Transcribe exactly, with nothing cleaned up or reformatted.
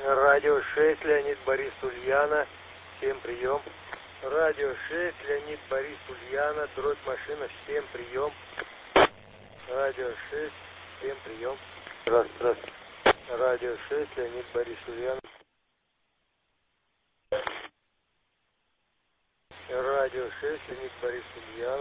Радио шесть, Леонид Борис Ульяна. Всем прием. Радио шесть, Леонид Борис Ульяна. Дробь машина. Всем прием. Радио шесть. Всем прием. Здравствуйте, здравствуйте. Радио шесть, Леонид Борис Ульяна. Радио шесть, Леонид Борис Ульяна.